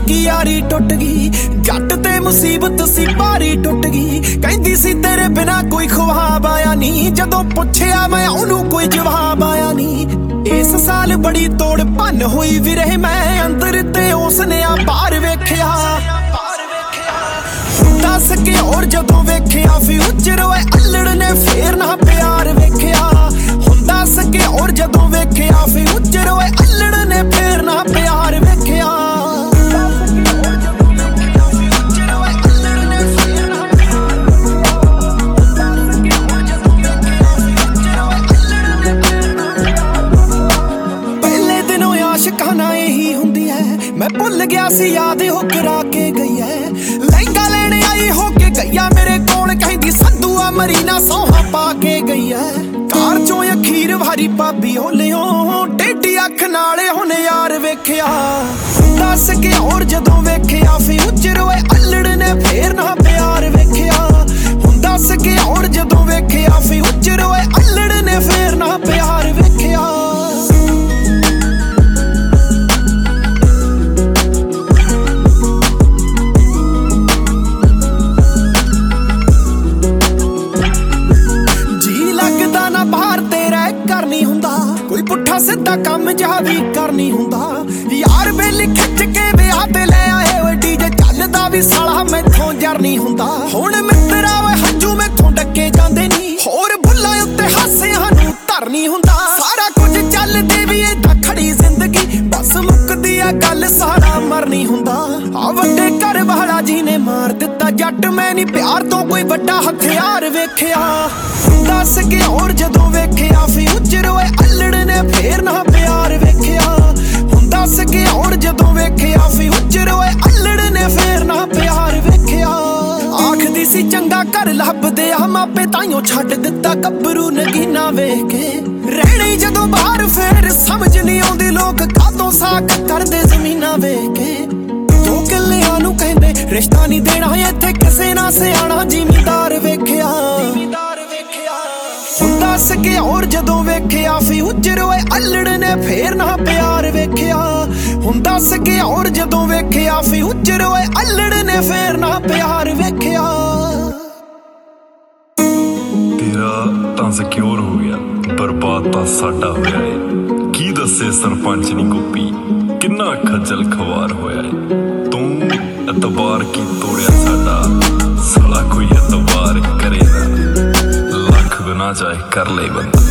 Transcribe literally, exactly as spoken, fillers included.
की यारी टुट गई, जट ते मुसीबत सी भारी टुट गई। कहंदी सी तेरे बिना कोई ख्वाब आया नी, जदों पुछया मैं ओनू कोई जवाब आया नी। इस साल बड़ी तोड़ भन होई विरह मैं अंदर ते उसने आ बाहर वेख्या। दस के और जदों वेख्या फ्यूचर ओए अल्लड़ ने फेर ना प्यार वेख्या। दस के और जदों वेख्या फ्यूचर ओए अल्लड़ ने फेर ना प्यार वेख्या। पहले दिनों आशिकाना यही हुंदी है, मैं भुल गया सी याद हो करा के गई है। लहंगा लेने आई हो के गईया मेरे कोल, कहंदी संधू आ मरीना सोहा पा के गई है। कार चों अखीर भारी भाभी होलियो, टेढ़ी अख नाले हुने यार वेख्या। दस के और जदों वेख्या फ्यूचर ओए अल्लड़ ने फेर ना प्यार वेख्या। दस के और जदों वेख्या फ्यूचर ओए अल्लड़ ने फेर ना प्यार वेख्या। कोई पुट्ठा सीधा कम जा भी करनी हुंदा, यार बेली खिच के विआह ते ले आए ओए डीजे चलदा भी साला मैथों जर नहीं हुंदा। हुण मित्तरा ओए हंजू मैथों डके जांदे नी, होर भुल्लां उत्ते हासियां नूं धर नहीं हुंदा। सारा कुछ चलदे भी इदां खड़ी जिंदगी, बस मुकदी आ गल सारा मर नहीं हुंदा। आ वड्डे घर वाला जी ने मार दित्ता जट, मैं नहीं प्यार तो कोई वड्डा हथियार वेख्या। दस के और जदों वेख्या फ्यूचर ओए अल्लड़ ने फेर ना प्यार वेख्या। दस के और जदों वेख्या फ्यूचर ओए अल्लड़ ने फेर ना प्यार वेख्या। आखदी सी चंगा घर लभदे आ मापे, ताइयों छड्ड दित्ता गब्बरू नगीना वेख के। रहणे जदों बाहर फेर समझ नहीं आउंदी, लोग कातों साक करदे जमीना वेख के। दो किल्लियां नूं कहंदे रिश्ता नहीं देना, इत्थे किसे ना सियाणा जिमीदार वेख्या। दस के और जदों वेख्या फ्यूचर ओए अल्लड़ ने फेर ना प्यार वेख्या। दस के और जदों वेख्या फ्यूचर ओए अल्लड़ ने फेर ना प्यार वेख्या। तेरा तां सिक्योर हो गया, बर्बाद तां साडा होया है। की दस्से सरपंच नी गोपी किन्ना खज्जल खवार होया है। तू एतबार की तोड़िया साडा, साला कोई एतबार करे ना, लख बिना चाहे कर ले बंदा।